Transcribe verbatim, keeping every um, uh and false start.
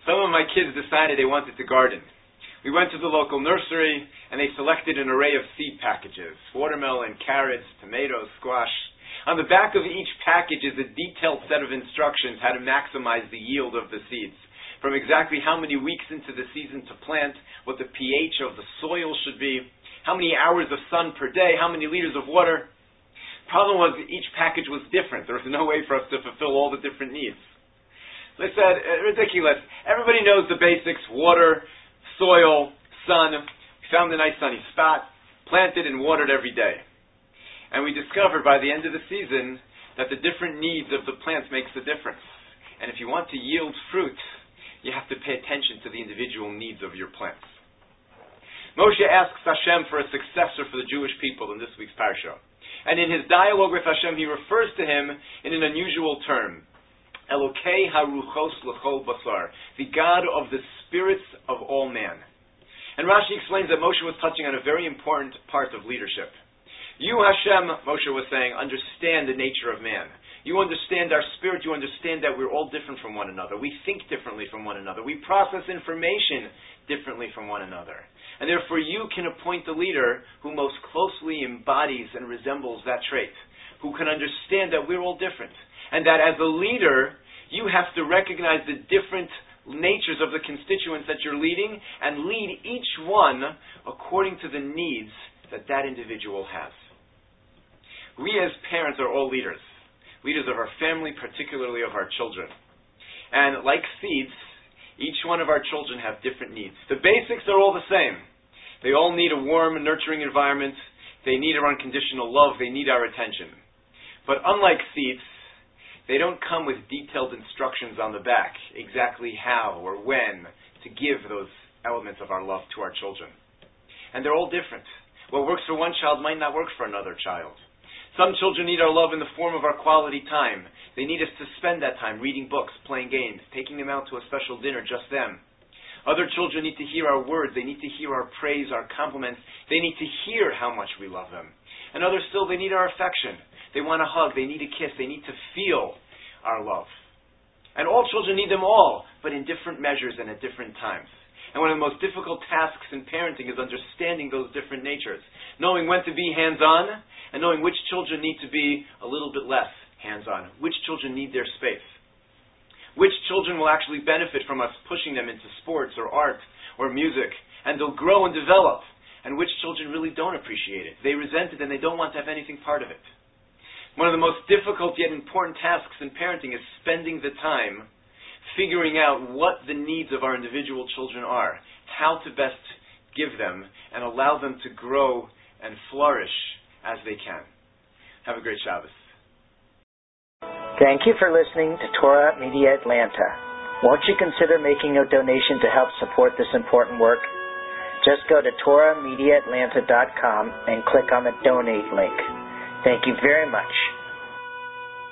Some of my kids decided they wanted to garden. We went to the local nursery, and they selected an array of seed packages: watermelon, carrots, tomatoes, squash. On the back of each package is a detailed set of instructions how to maximize the yield of the seeds, from exactly how many weeks into the season to plant, what the pH of the soil should be, how many hours of sun per day, how many liters of water. Problem was, each package was different. There was no way for us to fulfill all the different needs. So I said, ridiculous. Everybody knows the basics: water, soil, sun. We found a nice sunny spot, planted and watered every day. And we discovered by the end of the season that the different needs of the plants makes a difference. And if you want to yield fruit, you have to pay attention to the individual needs of your plants. Moshe asks Hashem for a successor for the Jewish people in this week's parsha. And in his dialogue with Hashem, he refers to him in an unusual term: Elokei haruchos l'chol basar, the God of the spirits of all man. And Rashi explains that Moshe was touching on a very important part of leadership. You, Hashem, Moshe was saying, understand the nature of man. You understand our spirit. You understand that we're all different from one another. We think differently from one another. We process information differently from one another. And therefore you can appoint the leader who most closely embodies and resembles that trait, who can understand that we're all different. And that as a leader, you have to recognize the different natures of the constituents that you're leading and lead each one according to the needs that that individual has. We as parents are all leaders. Leaders of our family, particularly of our children. And like seeds, each one of our children have different needs. The basics are all the same. They all need a warm, nurturing environment. They need our unconditional love. They need our attention. But unlike seeds, they don't come with detailed instructions on the back, exactly how or when to give those elements of our love to our children. And they're all different. What works for one child might not work for another child. Some children need our love in the form of our quality time. They need us to spend that time reading books, playing games, taking them out to a special dinner, just them. Other children need to hear our words. They need to hear our praise, our compliments. They need to hear how much we love them. And others still, they need our affection. They want a hug. They need a kiss. They need to feel our love. And all children need them all, but in different measures and at different times. And one of the most difficult tasks in parenting is understanding those different natures. Knowing when to be hands-on, and knowing which children need to be a little bit less hands-on. Which children need their space. Which children will actually benefit from us pushing them into sports or art or music, and they'll grow and develop. And which children really don't appreciate it. They resent it and they don't want to have anything part of it. One of the most difficult yet important tasks in parenting is spending the time figuring out what the needs of our individual children are, how to best give them, and allow them to grow and flourish as they can. Have a great Shabbos. Thank you for listening to Torah Media Atlanta. Won't you consider making a donation to help support this important work? Just go to torah media atlanta dot com and click on the donate link. Thank you very much.